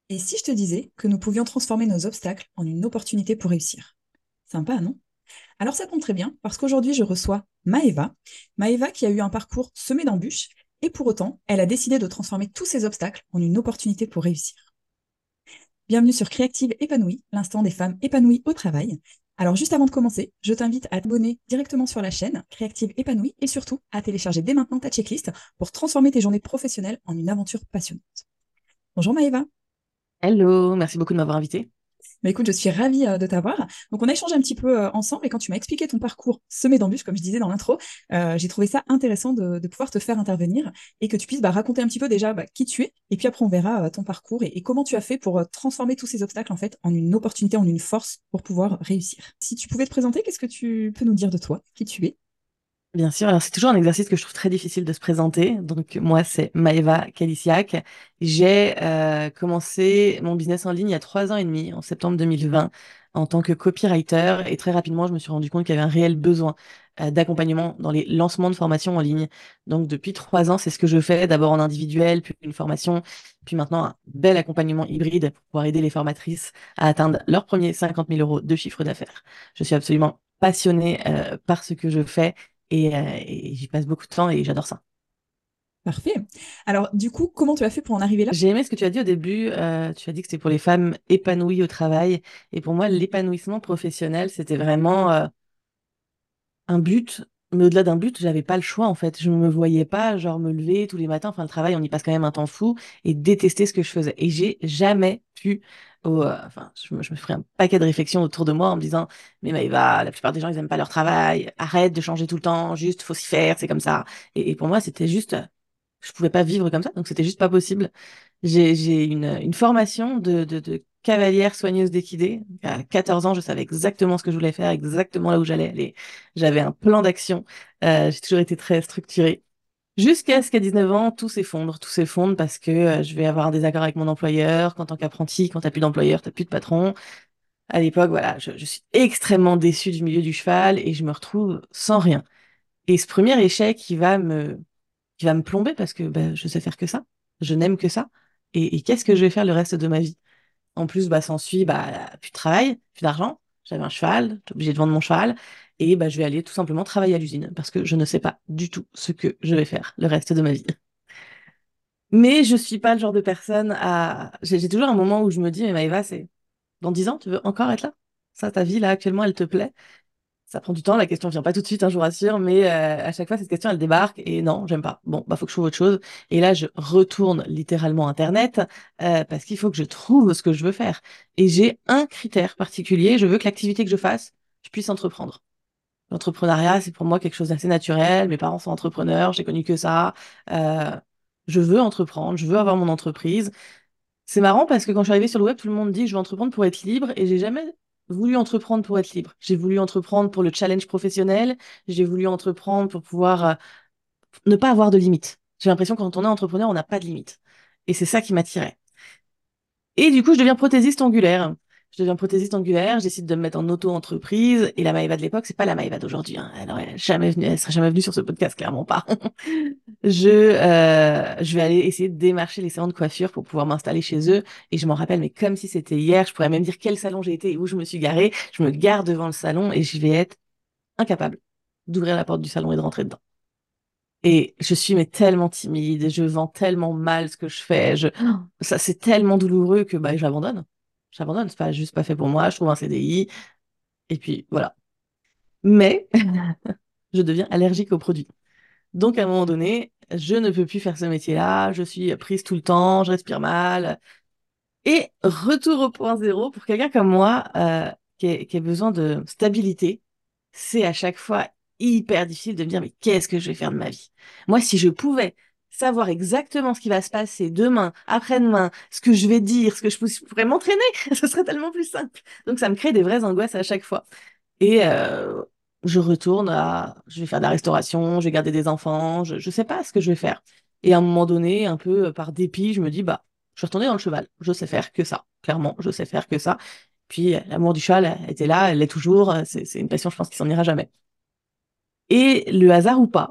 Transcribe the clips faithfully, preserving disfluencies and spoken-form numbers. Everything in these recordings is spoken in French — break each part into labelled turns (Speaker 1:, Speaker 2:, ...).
Speaker 1: Et si je te disais que nous pouvions transformer nos obstacles en une opportunité pour réussir? Sympa, non? Alors ça tombe très bien, parce qu'aujourd'hui je reçois Maëva. Maëva qui a eu un parcours semé d'embûches, et pour autant, elle a décidé de transformer tous ces obstacles en une opportunité pour réussir. Bienvenue sur Créative Épanouie, l'instant des femmes épanouies au travail. Alors juste avant de commencer, je t'invite à t'abonner directement sur la chaîne Créative Épanouie et surtout à télécharger dès maintenant ta checklist pour transformer tes journées professionnelles en une aventure passionnante. Bonjour Maëva.
Speaker 2: Hello, merci beaucoup de m'avoir invité.
Speaker 1: Bah écoute, je suis ravie euh, de t'avoir. Donc, on a échangé un petit peu euh, ensemble et quand tu m'as expliqué ton parcours semé d'embûches, comme je disais dans l'intro, euh, j'ai trouvé ça intéressant de, de pouvoir te faire intervenir et que tu puisses bah, raconter un petit peu déjà bah, qui tu es et puis après on verra euh, ton parcours et, et comment tu as fait pour euh, transformer tous ces obstacles en fait en une opportunité, en une force pour pouvoir réussir. Si tu pouvais te présenter, qu'est-ce que tu peux nous dire de toi, qui tu es?
Speaker 2: Bien sûr, alors c'est toujours un exercice que je trouve très difficile de se présenter. Donc moi, c'est Maëva Kalisiak. J'ai euh, commencé mon business en ligne il y a trois ans et demi, en septembre deux mille vingt, en tant que copywriter. Et très rapidement, je me suis rendu compte qu'il y avait un réel besoin euh, d'accompagnement dans les lancements de formations en ligne. Donc depuis trois ans, c'est ce que je fais, d'abord en individuel, puis une formation, puis maintenant un bel accompagnement hybride pour pouvoir aider les formatrices à atteindre leurs premiers cinquante mille euros de chiffre d'affaires. Je suis absolument passionnée euh, par ce que je fais et, euh, et j'y passe beaucoup de temps et j'adore ça.
Speaker 1: Parfait. Alors, du coup, comment tu as fait pour en arriver là?
Speaker 2: J'ai aimé ce que tu as dit au début. Euh, tu as dit que c'était pour les femmes épanouies au travail. Et pour moi, l'épanouissement professionnel, c'était vraiment euh, un but. Mais au-delà d'un but, j'avais pas le choix en fait. Je ne me voyais pas genre me lever tous les matins. Enfin, le travail, on y passe quand même un temps fou et détester ce que je faisais. Et j'ai jamais pu. au- euh, enfin, je me, je me ferais un paquet de réflexions autour de moi en me disant, mais Maëva, la plupart des gens, ils aiment pas leur travail. Arrête de changer tout le temps. Juste, faut s'y faire. C'est comme ça. Et, et pour moi, c'était juste je pouvais pas vivre comme ça, donc c'était juste pas possible. J'ai, j'ai une, une formation de, de, de cavalière soigneuse d'équidés. À quatorze ans, je savais exactement ce que je voulais faire, exactement là où j'allais aller. J'avais un plan d'action. Euh, j'ai toujours été très structurée. Jusqu'à ce qu'à dix-neuf ans, tout s'effondre. Tout s'effondre parce que euh, je vais avoir un désaccord avec mon employeur. Qu'en tant qu'apprenti, quand t'as plus d'employeur, t'as plus de patron. À l'époque, voilà, je, je suis extrêmement déçue du milieu du cheval et je me retrouve sans rien. Et ce premier échec, qui va me qui va me plomber parce que ben, je sais faire que ça. Je n'aime que ça. Et, et qu'est-ce que je vais faire le reste de ma vie? En plus, bah, s'ensuit bah, plus de travail, plus d'argent. J'avais un cheval, j'étais obligée de vendre mon cheval. Et bah, je vais aller tout simplement travailler à l'usine parce que je ne sais pas du tout ce que je vais faire le reste de ma vie. Mais je suis pas le genre de personne à... J'ai j'ai toujours un moment où je me dis, mais Maëva, c'est dans dix ans, tu veux encore être là? Ça, ta vie, là, actuellement, elle te plaît? Ça prend du temps, la question vient pas tout de suite, hein, je vous rassure, mais euh, à chaque fois, cette question, elle débarque et non, j'aime pas. Bon, bah, faut que je trouve autre chose. Et là, je retourne littéralement Internet euh, parce qu'il faut que je trouve ce que je veux faire. Et j'ai un critère particulier, je veux que l'activité que je fasse, je puisse entreprendre. L'entrepreneuriat, c'est pour moi quelque chose d'assez naturel. Mes parents sont entrepreneurs, j'ai connu que ça. Euh, je veux entreprendre, je veux avoir mon entreprise. C'est marrant parce que quand je suis arrivée sur le web, tout le monde dit je veux entreprendre pour être libre et j'ai jamais voulu entreprendre pour être libre. J'ai voulu entreprendre pour le challenge professionnel, j'ai voulu entreprendre pour pouvoir euh, ne pas avoir de limites. J'ai l'impression que quand on est entrepreneur, on n'a pas de limites. Et c'est ça qui m'attirait. Et du coup, je deviens prothésiste angulaire. Je deviens prothésiste angulaire, je décide de me mettre en auto-entreprise. Et la Maëva de l'époque, c'est pas la Maëva d'aujourd'hui, hein. Elle aurait jamais venu, elle serait jamais venue sur ce podcast, clairement pas. Je, euh, je vais aller essayer de démarcher les salons de coiffure pour pouvoir m'installer chez eux. Et je m'en rappelle, mais comme si c'était hier, je pourrais même dire quel salon j'ai été et où je me suis garée. Je me gare devant le salon et je vais être incapable d'ouvrir la porte du salon et de rentrer dedans. Et je suis mais tellement timide, et je vends tellement mal ce que je fais. Je... Ça, c'est tellement douloureux que bah, j'abandonne. J'abandonne, c'est pas juste pas fait pour moi, je trouve un C D I. Et puis voilà. Mais je deviens allergique aux produits. Donc, à un moment donné, je ne peux plus faire ce métier-là, je suis prise tout le temps, je respire mal. Et retour au point zéro, pour quelqu'un comme moi, euh, qui, a, qui a besoin de stabilité, c'est à chaque fois hyper difficile de me dire, mais qu'est-ce que je vais faire de ma vie? Moi, si je pouvais savoir exactement ce qui va se passer demain, après-demain, ce que je vais dire, ce que je pou- pourrais m'entraîner, ce serait tellement plus simple. Donc, ça me crée des vraies angoisses à chaque fois. Et euh, je retourne à, je vais faire de la restauration, je vais garder des enfants, je, je sais pas ce que je vais faire. Et à un moment donné, un peu euh, par dépit, je me dis, bah, je suis retournée dans le cheval. Je sais faire que ça. Clairement, je sais faire que ça. Puis euh, l'amour du cheval elle était là, elle l'est toujours. euh, C'est, c'est une passion, je pense, qui s'en ira jamais. Et le hasard ou pas,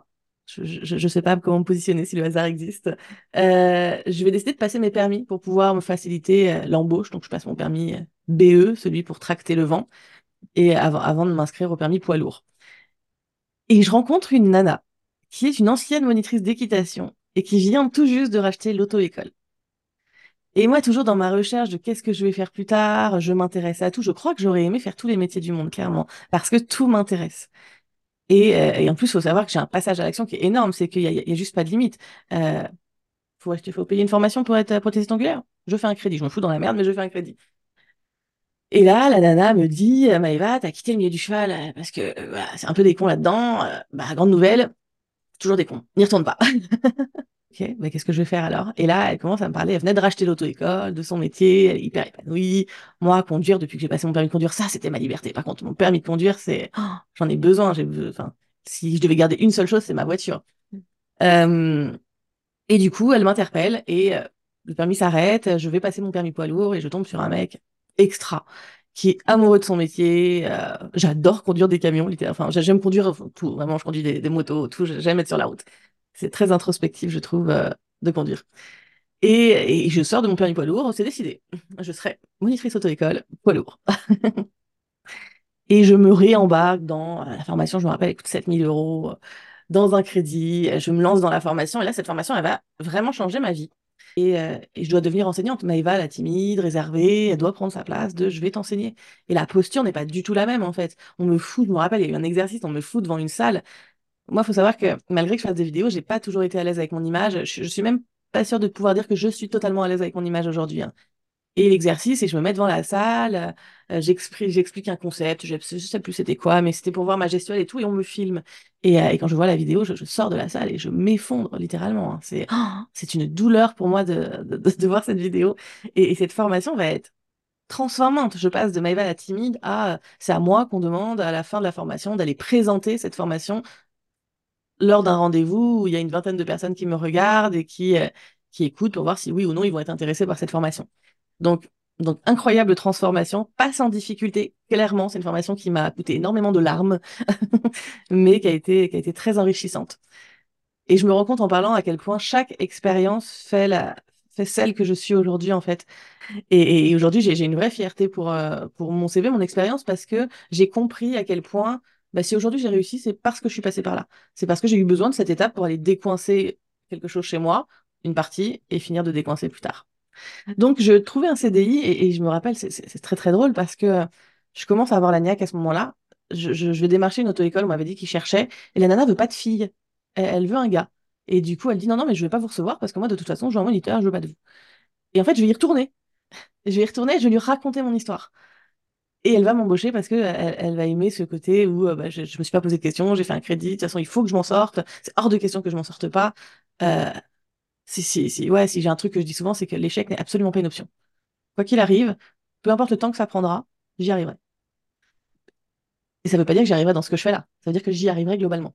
Speaker 2: je ne sais pas comment me positionner si le hasard existe. Euh, je vais décider de passer mes permis pour pouvoir me faciliter euh, l'embauche. Donc, je passe mon permis euh, B E, celui pour tracter le vent, et avant, avant de m'inscrire au permis poids lourd. Et je rencontre une nana qui est une ancienne monitrice d'équitation et qui vient tout juste de racheter l'auto-école. Et moi, toujours dans ma recherche de qu'est-ce que je vais faire plus tard, je m'intéresse à tout. Je crois que j'aurais aimé faire tous les métiers du monde, clairement, parce que tout m'intéresse. Et, euh, et en plus, il faut savoir que j'ai un passage à l'action qui est énorme, c'est qu'il n'y a, il y a juste pas de limite. Euh, faut, acheter- faut payer une formation pour être prothésiste angulaire. Je fais un crédit. Je me fous dans la merde, mais je fais un crédit. Et là, la nana me dit, euh, Maëva, t'as quitté le milieu du cheval euh, parce que euh, voilà, c'est un peu des cons là-dedans. Euh, bah, grande nouvelle, toujours des cons. N'y retourne pas. Ok, bah, qu'est-ce que je vais faire alors? Et là, elle commence à me parler. Elle venait de racheter l'auto-école, de son métier, elle est hyper épanouie. Moi, conduire, depuis que j'ai passé mon permis de conduire, ça, c'était ma liberté. Par contre, mon permis de conduire, c'est, oh, j'en ai besoin. J'ai, be- enfin, si je devais garder une seule chose, c'est ma voiture. Euh, et du coup, elle m'interpelle et euh, le permis s'arrête. Je vais passer mon permis poids lourd et je tombe sur un mec extra qui est amoureux de son métier. Euh, j'adore conduire des camions, littéralement. Enfin, j'aime conduire enfin, tout. Vraiment, je conduis des, des motos, tout. J'aime être sur la route. C'est très introspectif, je trouve, euh, de conduire. Et, et je sors de mon permis poids lourd, c'est décidé. Je serai monitrice auto-école, poids lourd. Et je me réembarque dans euh, la formation, je me rappelle, elle coûte sept mille euros, euh, dans un crédit. Je me lance dans la formation. Et là, cette formation, elle va vraiment changer ma vie. Et, euh, et je dois devenir enseignante. Maëva, la timide, réservée, elle doit prendre sa place de je vais t'enseigner. Et la posture n'est pas du tout la même, en fait. On me fout, je me rappelle, il y a eu un exercice, on me fout devant une salle. Moi, il faut savoir que malgré que je fasse des vidéos, j'ai pas toujours été à l'aise avec mon image. Je, je suis même pas sûre de pouvoir dire que je suis totalement à l'aise avec mon image aujourd'hui, hein. Et l'exercice, et je me mets devant la salle, euh, j'explique, j'explique un concept, je, je sais plus c'était quoi, mais c'était pour voir ma gestuelle et tout, et on me filme. Et, euh, et quand je vois la vidéo, je, je sors de la salle et je m'effondre littéralement, hein. C'est oh, c'est une douleur pour moi de, de, de- de voir cette vidéo. Et, et cette formation va être transformante. Je passe de Maëva la timide à, euh, c'est à moi qu'on demande à la fin de la formation d'aller présenter cette formation lors d'un rendez-vous où il y a une vingtaine de personnes qui me regardent et qui, euh, qui écoutent pour voir si oui ou non ils vont être intéressés par cette formation. Donc, donc incroyable transformation, pas sans difficulté. Clairement, c'est une formation qui m'a coûté énormément de larmes, mais qui a été, qui a été très enrichissante. Et je me rends compte en parlant à quel point chaque expérience fait la, fait celle que je suis aujourd'hui, en fait. Et, et aujourd'hui, j'ai, j'ai une vraie fierté pour, euh, pour mon C V, mon expérience, parce que j'ai compris à quel point, bah, si aujourd'hui j'ai réussi, c'est parce que je suis passée par là. C'est parce que j'ai eu besoin de cette étape pour aller décoincer quelque chose chez moi, une partie, et finir de décoincer plus tard. Donc, je trouvais un C D I et, et je me rappelle, c'est c'est- c'est très très drôle parce que je commence à avoir la niaque à ce moment-là. Je, je- je vais démarcher une auto-école, on m'avait dit qu'ils cherchaient, et la nana veut pas de fille, elle, elle veut un gars. Et du coup, elle dit non, non, mais je vais pas vous recevoir parce que moi, de toute façon, je suis un moniteur, je veux pas de vous. Et en fait, je vais y retourner. Je vais y retourner, je vais lui raconter mon histoire. Et elle va m'embaucher parce que elle, elle va aimer ce côté où euh, bah, je, je me suis pas posé de questions, j'ai fait un crédit, de toute façon, il faut que je m'en sorte. C'est hors de question que je m'en sorte pas. Euh, si, si, si, ouais, si j'ai un truc que je dis souvent, c'est que l'échec n'est absolument pas une option. Quoi qu'il arrive, peu importe le temps que ça prendra, j'y arriverai. Et ça veut pas dire que j'y arriverai dans ce que je fais là. Ça veut dire que j'y arriverai globalement.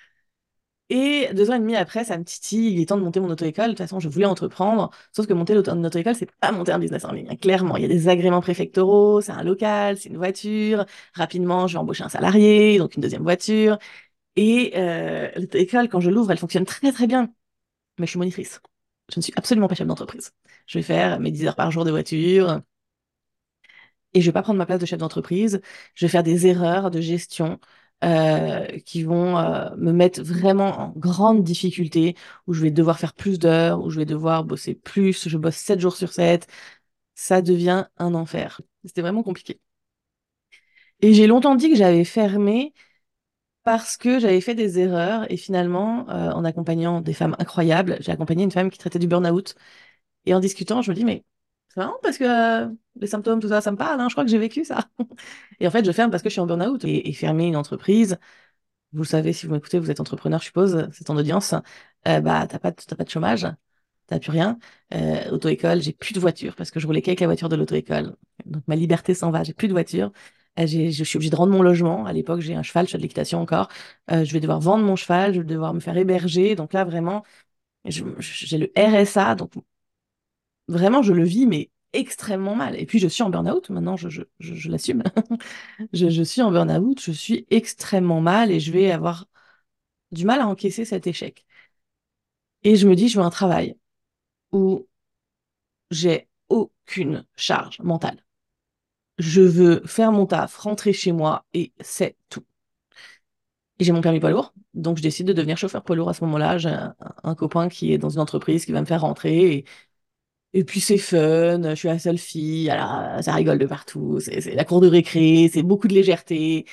Speaker 2: Et deux ans et demi après, ça me titille, il est temps de monter mon auto-école. De toute façon, je voulais entreprendre. Sauf que monter l'auto- une auto-école, c'est pas monter un business en ligne, hein. Clairement, il y a des agréments préfectoraux, c'est un local, c'est une voiture. Rapidement, je vais embaucher un salarié, donc une deuxième voiture. Et euh, l'auto-école, quand je l'ouvre, elle fonctionne très très bien. Mais je suis monitrice. Je ne suis absolument pas chef d'entreprise. Je vais faire mes dix heures par jour de voiture. Et je vais pas prendre ma place de chef d'entreprise. Je vais faire des erreurs de gestion euh, qui vont euh, me mettre vraiment en grande difficulté, où je vais devoir faire plus d'heures, où je vais devoir bosser plus. Je bosse sept jours sur sept. Ça devient un enfer. C'était vraiment compliqué. Et j'ai longtemps dit que j'avais fermé parce que j'avais fait des erreurs. Et finalement, euh, en accompagnant des femmes incroyables, j'ai accompagné une femme qui traitait du burn-out. Et en discutant, je me dis, mais c'est marrant parce que euh, les symptômes, tout ça, ça me parle, hein, je crois que j'ai vécu ça. Et en fait, je ferme parce que je suis en burn-out. Et, et fermer une entreprise, vous le savez, si vous m'écoutez, vous êtes entrepreneur, je suppose, c'est ton audience, euh, bah, t'as pas, de- t'as pas de chômage, t'as plus rien. Euh, auto-école, j'ai plus de voiture parce que je roulais qu'avec la voiture de l'auto-école. Donc ma liberté s'en va, j'ai plus de voiture. Euh, j'ai, je suis obligée de rendre mon logement. À l'époque, j'ai un cheval, je fais de l'équitation encore. Euh, je vais devoir vendre mon cheval, je vais devoir me faire héberger. Donc là, vraiment, je- je- j'ai le R S A. Donc vraiment, je le vis, mais extrêmement mal. Et puis, je suis en burn-out. Maintenant, je, je, je, je l'assume. Je, je suis en burn-out, je suis extrêmement mal et je vais avoir du mal à encaisser cet échec. Et je me dis, je veux un travail où j'ai aucune charge mentale. Je veux faire mon taf, rentrer chez moi et c'est tout. Et j'ai mon permis poids lourd, donc je décide de devenir chauffeur poids lourd à ce moment-là. J'ai un, un copain qui est dans une entreprise qui va me faire rentrer. Et, et puis c'est fun, je suis la seule fille, alors, ça rigole de partout, c'est c'est la cour de récré, c'est beaucoup de légèreté.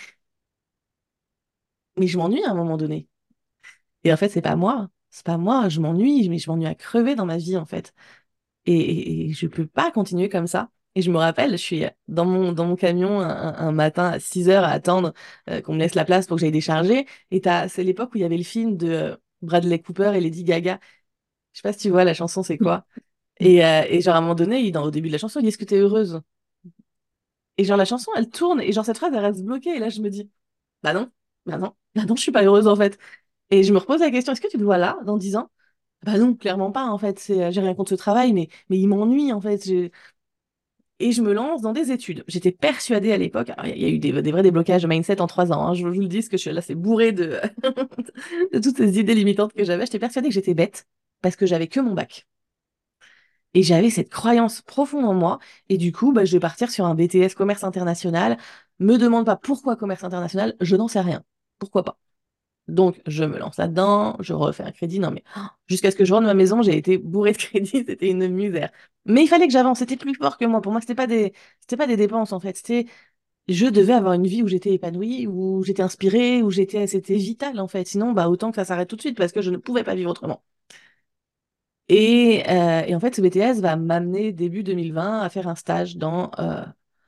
Speaker 2: Mais je m'ennuie à un moment donné. Et en fait, c'est pas moi. C'est pas moi, je m'ennuie, mais je m'ennuie à crever dans ma vie, en fait. Et, et, et je peux pas continuer comme ça. Et je me rappelle, je suis dans mon, dans mon camion un, un- un matin à six heures à attendre euh, qu'on me laisse la place pour que j'aille décharger. Et t'as, c'est l'époque où il y avait le film de euh, Bradley Cooper et Lady Gaga. Je sais pas si tu vois, la chanson, c'est
Speaker 1: Oui.
Speaker 2: quoi? Et, euh, et genre, à un moment donné, il, dans, au début de la chanson, il dit, est-ce que t'es heureuse? Et genre, la chanson, elle tourne, et genre, cette phrase, elle reste bloquée. Et là, je me dis, bah non, bah non, bah non, je suis pas heureuse, en fait. Et je me repose la question, est-ce que tu te vois là, dans dix ans? Bah non, clairement pas, en fait. C'est, euh, j'ai rien contre ce travail, mais, mais il m'ennuie, en fait. J'ai- Et je me lance dans des études. J'étais persuadée à l'époque, alors il y, a il y a eu des, des vrais déblocages de mindset en trois ans, hein, je, je vous le dis, parce que je suis là, c'est bourré de, de toutes ces idées limitantes que j'avais. J'étais persuadée que j'étais bête, parce que j'avais que mon bac. Et j'avais cette croyance profonde en moi. Et du coup, bah, je vais partir sur un B T S commerce international. Me demande pas pourquoi commerce international, je n'en sais rien. Pourquoi pas? Donc, je me lance là-dedans, je refais un crédit. Non, mais oh, jusqu'à ce que je rentre à ma maison, j'ai été bourrée de crédit, c'était une misère. Mais il fallait que j'avance, c'était plus fort que moi. Pour moi, c'était pas des, c'était pas des dépenses, en fait. C'était, je devais avoir une vie où j'étais épanouie, où j'étais inspirée, où j'étais, c'était vital, en fait. Sinon, bah, autant que ça s'arrête tout de suite parce que je ne pouvais pas vivre autrement. Et, euh, et en fait, ce B T S va m'amener début deux mille vingt à faire un stage dans, euh,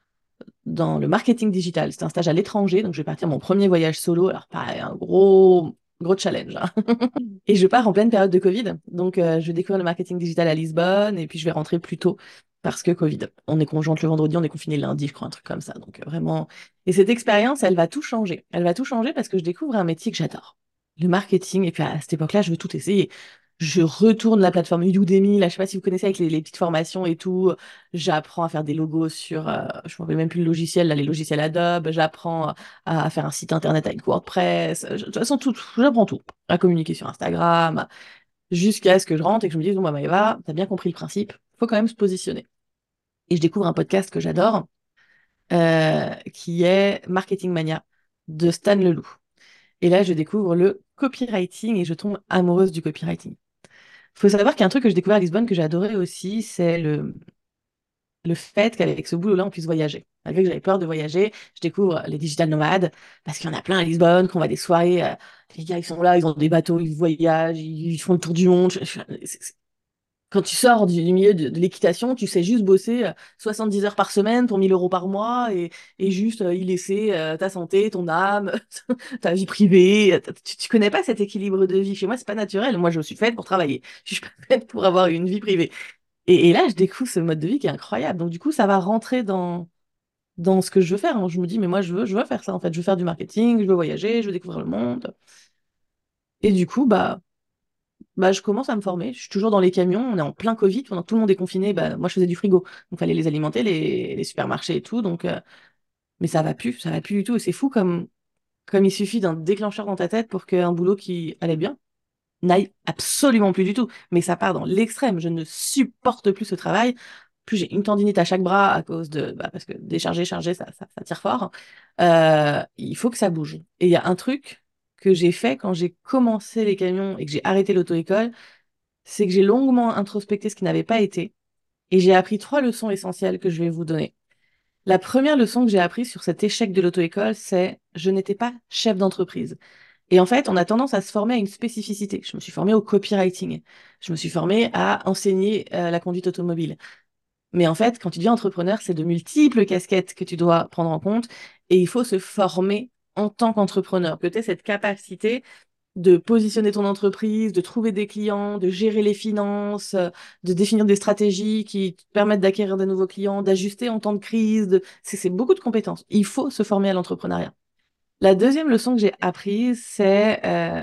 Speaker 2: dans le marketing digital. C'est un stage à l'étranger, donc je vais partir mon premier voyage solo. Alors, pareil, un gros, gros challenge, hein. Et je pars en pleine période de Covid. Donc, euh, je vais découvrir le marketing digital à Lisbonne et puis je vais rentrer plus tôt parce que Covid. On est conjointe le vendredi, on est confiné le lundi, je crois, un truc comme ça. Donc, euh, vraiment. Et cette expérience, elle va tout changer. Elle va tout changer parce que je découvre un métier que j'adore. Le marketing. Et puis, à cette époque-là, je veux tout essayer. Je retourne la plateforme Udemy. Là, je sais pas si vous connaissez avec les, les petites formations et tout. J'apprends à faire des logos sur, euh, je ne me rappelle même plus le logiciel, là, les logiciels Adobe. J'apprends à, à faire un site internet avec WordPress. Je- de toute façon, tout, j'apprends tout. À communiquer sur Instagram, jusqu'à ce que je rentre et que je me dise, bon, bah, Maëva, t'as bien compris le principe, faut quand même se positionner. Et je découvre un podcast que j'adore, euh, qui est Marketing Mania de Stan Leloup. Et là, je découvre le copywriting et je tombe amoureuse du copywriting. Faut savoir qu'il y a un truc que j'ai découvert à Lisbonne que j'ai adoré aussi, c'est le, le fait qu'avec ce boulot-là, on puisse voyager. Malgré que j'avais peur de voyager, je découvre les digital nomades, parce qu'il y en a plein à Lisbonne, qu'on va à des soirées, euh, les gars, ils sont là, ils ont des bateaux, ils voyagent, ils, ils font le tour du monde. Je- je- c'est- c'est- Quand tu sors du, du milieu de, de l'équitation, tu sais juste bosser euh, soixante-dix heures par semaine pour mille euros par mois et, et juste euh, y laisser euh, ta santé, ton âme, ta vie privée. Tu, tu connais pas cet équilibre de vie. Chez moi, c'est pas naturel. Moi, je suis faite pour travailler. Je suis pas faite pour avoir une vie privée. Et, et là, je découvre ce mode de vie qui est incroyable. Donc, du coup, ça va rentrer dans, dans ce que je veux faire, hein. Je me dis, mais moi, je veux, je veux faire ça, en fait. Je veux faire du marketing, je veux voyager, je veux découvrir le monde. Et du coup, bah, bah, je commence à me former. Je suis toujours dans les camions. On est en plein Covid. Pendant que tout le monde est confiné, bah, moi, je faisais du frigo. Donc, il fallait les alimenter, les, les supermarchés et tout. Donc, euh, mais ça va plus, ça va plus du tout. Et c'est fou comme, comme il suffit d'un déclencheur dans ta tête pour qu'un boulot qui allait bien n'aille absolument plus du tout. Mais ça part dans l'extrême. Je ne supporte plus ce travail. Plus j'ai une tendinite à chaque bras à cause de, bah, parce que décharger, charger, ça, ça, ça tire fort. Euh, il faut que ça bouge. Et il y a un truc que j'ai fait quand j'ai commencé les camions et que j'ai arrêté l'auto-école, c'est que j'ai longuement introspecté ce qui n'avait pas été et j'ai appris trois leçons essentielles que je vais vous donner. La première leçon que j'ai apprise sur cet échec de l'auto-école, c'est je n'étais pas chef d'entreprise. Et en fait, on a tendance à se former à une spécificité. Je me suis formée au copywriting. Je me suis formée à enseigner euh, la conduite automobile. Mais en fait, quand tu deviens entrepreneur, c'est de multiples casquettes que tu dois prendre en compte et il faut se former en tant qu'entrepreneur, que tu aies cette capacité de positionner ton entreprise, de trouver des clients, de gérer les finances, euh, de définir des stratégies qui te permettent d'acquérir de nouveaux clients, d'ajuster en temps de crise. De... C'est c'est beaucoup de compétences. Il faut se former à l'entrepreneuriat. La deuxième leçon que j'ai apprise, c'est euh,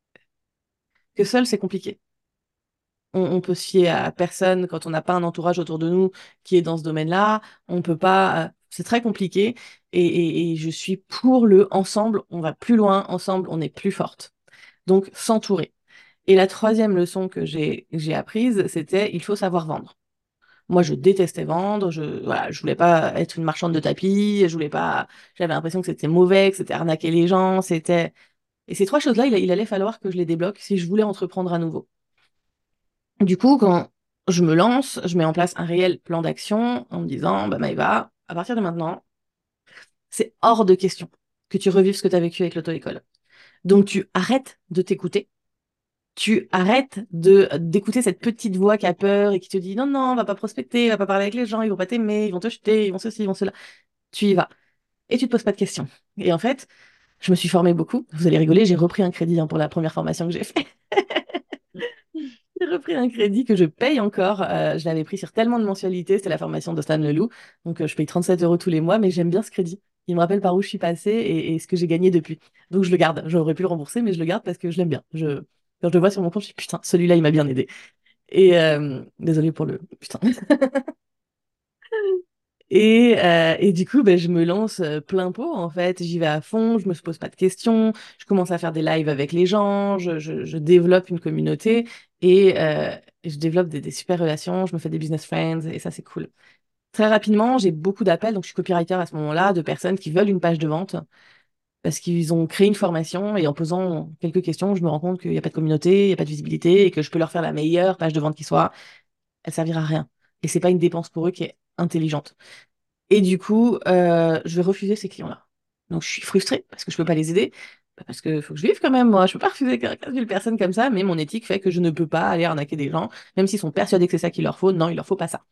Speaker 2: que seul, c'est compliqué. On, on peut se fier à personne quand on n'a pas un entourage autour de nous qui est dans ce domaine-là. On peut pas. euh, C'est très compliqué. Et, et- et je suis pour le ensemble, on va plus loin, ensemble, on est plus forte. Donc, s'entourer. Et la troisième leçon que j'ai j'ai apprise, c'était il faut savoir vendre. Moi, je détestais vendre. Je voilà, je voulais pas être une marchande de tapis. Je voulais pas. J'avais l'impression que c'était mauvais, que c'était arnaquer les gens. C'était et ces trois choses-là, il, il allait falloir que je les débloque si je voulais entreprendre à nouveau. Du coup, quand je me lance, je mets en place un réel plan d'action en me disant, bah Maëva, à partir de maintenant, c'est hors de question que tu revives ce que tu as vécu avec l'auto-école. Donc tu arrêtes de t'écouter, tu arrêtes de d'écouter cette petite voix qui a peur et qui te dit non, non, va pas prospecter, va pas parler avec les gens, ils vont pas t'aimer, ils vont te jeter, ils vont ceci, ils vont cela. Tu y vas. Et tu te poses pas de questions. Et en fait, je me suis formée beaucoup. Vous allez rigoler, j'ai repris un crédit hein, pour la première formation que j'ai faite. J'ai repris un crédit que je paye encore. Euh, je l'avais pris sur tellement de mensualités. C'était la formation de Stan Leloup. Donc, euh, je paye trente-sept euros tous les mois, mais j'aime bien ce crédit. Il me rappelle par où je suis passée et, et ce que j'ai gagné depuis. Donc, je le garde. J'aurais pu le rembourser, mais je le garde parce que je l'aime bien. Je... Quand je le vois sur mon compte, je dis putain, celui-là, il m'a bien aidé. Et euh... désolée pour le putain. Et, euh, et du coup, ben, je me lance euh, plein pot, en fait. J'y vais à fond, je me pose pas de questions, je commence à faire des lives avec les gens, je, je, je développe une communauté et euh, je développe des, des super relations, je me fais des business friends et ça, c'est cool. Très rapidement, j'ai beaucoup d'appels, donc je suis copywriter à ce moment-là, de personnes qui veulent une page de vente parce qu'ils ont créé une formation et en posant quelques questions, je me rends compte qu'il n'y a pas de communauté, il n'y a pas de visibilité et que je peux leur faire la meilleure page de vente qui soit, elle servira à rien. Et c'est pas une dépense pour eux qui est intelligente. Et du coup, euh, je vais refuser ces clients-là. Donc, je suis frustrée parce que je peux pas les aider. Bah, parce que faut que je vive quand même, moi. Je peux pas refuser quinze mille personnes comme ça, mais mon éthique fait que je ne peux pas aller arnaquer des gens, même s'ils sont persuadés que c'est ça qu'il leur faut. Non, il leur faut pas ça.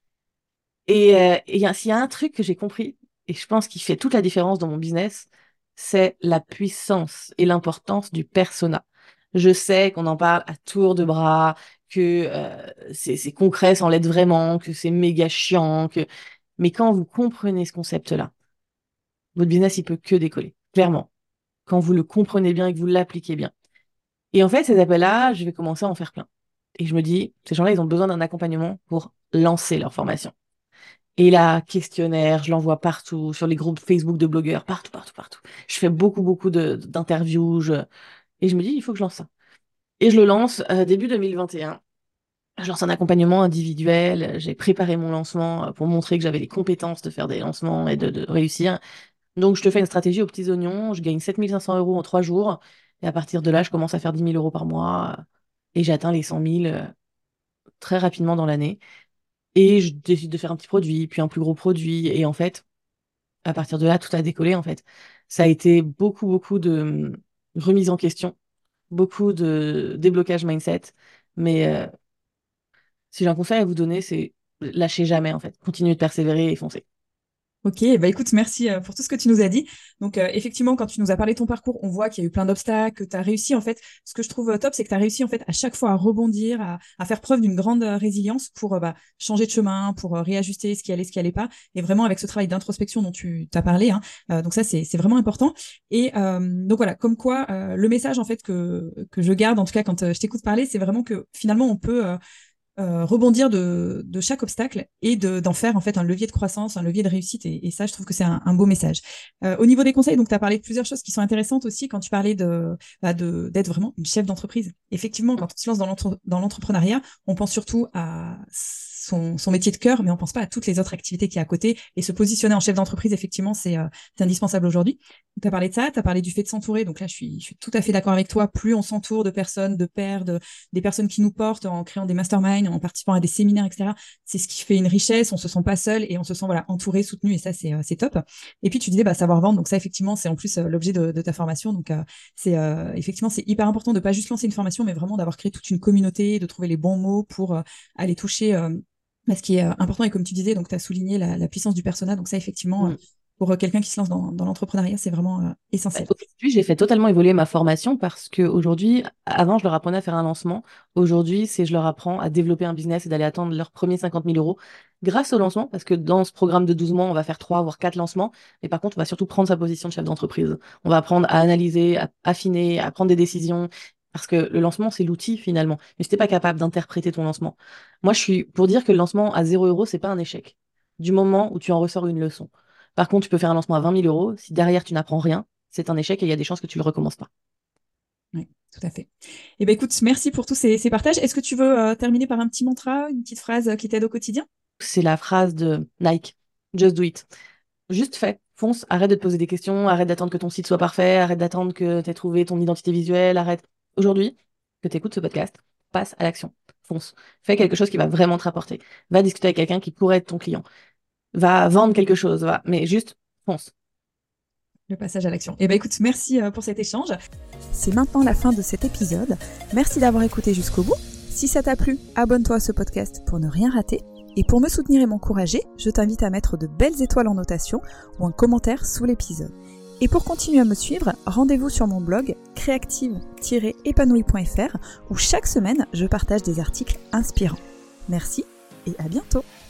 Speaker 2: Et euh, et y a- s'il y a un truc que j'ai compris, et je pense qu'il fait toute la différence dans mon business, c'est la puissance et l'importance du persona. Je sais qu'on en parle à tour de bras, que euh, c'est c'est concret sans l'être vraiment, que c'est méga chiant, que... mais quand vous comprenez ce concept-là, votre business, il peut que décoller, clairement, quand vous le comprenez bien et que vous l'appliquez bien. Et en fait, ces appels-là, je vais commencer à en faire plein. Et je me dis, ces gens-là, ils ont besoin d'un accompagnement pour lancer leur formation. Et là, questionnaire, je l'envoie partout, sur les groupes Facebook de blogueurs, partout, partout, partout. Je fais beaucoup, beaucoup de, d'interviews, je- et je me dis, il faut que je lance ça. Et je le lance euh, début deux mille vingt et un. Je lance un accompagnement individuel. J'ai préparé mon lancement euh, pour montrer que j'avais les compétences de faire des lancements et de, de réussir. Donc, je te fais une stratégie aux petits oignons. Je gagne sept mille cinq cents euros en trois jours. Et à partir de là, je commence à faire dix mille euros par mois. euh, Et j'atteins les cent mille euh, très rapidement dans l'année. Et je décide de faire un petit produit, puis un plus gros produit. Et en fait, à partir de là, tout a décollé, en fait. Ça a été beaucoup, beaucoup de hum, remise en question, beaucoup de déblocage mindset. Mais euh, si j'ai un conseil à vous donner, c'est lâchez jamais, en fait. Continuez de persévérer et foncez.
Speaker 1: Ok, bah écoute, merci euh, pour tout ce que tu nous as dit. Donc euh, effectivement, quand tu nous as parlé de ton parcours, on voit qu'il y a eu plein d'obstacles, que tu as réussi en fait. Ce que je trouve euh, top, c'est que tu as réussi en fait à chaque fois à rebondir, à, à faire preuve d'une grande euh, résilience pour euh, bah, changer de chemin, pour euh, réajuster ce qui allait, ce qui allait pas. Et vraiment avec ce travail d'introspection dont tu t'as parlé, hein. Euh, donc ça c'est c'est vraiment important. Et euh, donc voilà, comme quoi euh, le message en fait que que je garde en tout cas quand euh, je t'écoute parler, c'est vraiment que finalement on peut euh, euh, rebondir de, de chaque obstacle et de, d'en faire en fait un levier de croissance, un levier de réussite. Et, et ça, je trouve que c'est un, un beau message. Euh, au niveau des conseils, donc tu as parlé de plusieurs choses qui sont intéressantes aussi quand tu parlais de, bah, de, d'être vraiment une chef d'entreprise. Effectivement, quand on se lance dans, l'entre, dans l'entrepreneuriat, on pense surtout à son, son métier de cœur, mais on pense pas à toutes les autres activités qui y a à côté. Et se positionner en chef d'entreprise, effectivement, c'est, euh, c'est indispensable aujourd'hui. Tu as parlé de ça, tu as parlé du fait de s'entourer. Donc là, je suis, je suis tout à fait d'accord avec toi. Plus on s'entoure de personnes, de pairs, de, des personnes qui nous portent en créant des masterminds, en participant à des séminaires, et cetera. C'est ce qui fait une richesse. On se sent pas seul et on se sent voilà entouré, soutenu. Et ça, c'est, euh, c'est top. Et puis tu disais bah, savoir vendre. Donc ça, effectivement, c'est en plus euh, l'objet de, de ta formation. Donc euh, c'est euh, effectivement c'est hyper important de pas juste lancer une formation, mais vraiment d'avoir créé toute une communauté, de trouver les bons mots pour euh, aller toucher. Euh, bah, ce qui est euh, important et comme tu disais, donc tu as souligné la, la puissance du persona. Donc ça, effectivement, euh,
Speaker 2: Mm.
Speaker 1: pour euh, quelqu'un qui se lance dans, dans l'entrepreneuriat, c'est vraiment euh,
Speaker 2: Bah,
Speaker 1: essentiel.
Speaker 2: aujourd'hui, j'ai fait totalement évoluer ma formation parce que aujourd'hui, avant, je leur apprenais à faire un lancement. Aujourd'hui, c'est je leur apprends à développer un business et d'aller attendre leurs premiers cinquante mille euros grâce au lancement. Parce que dans ce programme de douze mois, on va faire trois voire quatre lancements. Mais par contre, on va surtout prendre sa position de chef d'entreprise. On va apprendre à analyser, à affiner, à prendre des décisions. Parce que le lancement, c'est l'outil finalement. Mais si t'es pas capable d'interpréter ton lancement. Moi, je suis pour dire que le lancement à zéro euros, c'est pas un échec. Du moment où tu en ressors une leçon. Par contre, tu peux faire un lancement à vingt mille euros. Si derrière, tu n'apprends rien, c'est un échec et il y a des chances que tu le recommences pas.
Speaker 1: Ouais. Tout à fait. Eh ben écoute, merci pour tous ces, ces partages. Est-ce que tu veux euh, terminer par un petit mantra, une petite phrase euh, qui t'aide au quotidien?
Speaker 2: C'est la phrase de Nike, Just do it. Juste fais, fonce, arrête de te poser des questions, arrête d'attendre que ton site soit parfait, arrête d'attendre que tu aies trouvé ton identité visuelle, arrête. Aujourd'hui, que tu écoutes ce podcast, passe à l'action. Fonce. Fais quelque chose qui va vraiment te rapporter. Va discuter avec quelqu'un qui pourrait être ton client. Va vendre quelque chose, va. Mais juste, fonce.
Speaker 1: Le passage à l'action. Eh ben écoute, merci euh, pour cet échange. C'est maintenant la fin de cet épisode. Merci d'avoir écouté jusqu'au bout. Si ça t'a plu, abonne-toi à ce podcast pour ne rien rater. Et pour me soutenir et m'encourager, je t'invite à mettre de belles étoiles en notation ou un commentaire sous l'épisode. Et pour continuer à me suivre, rendez-vous sur mon blog créative tiret épanouie point f r où chaque semaine, je partage des articles inspirants. Merci et à bientôt.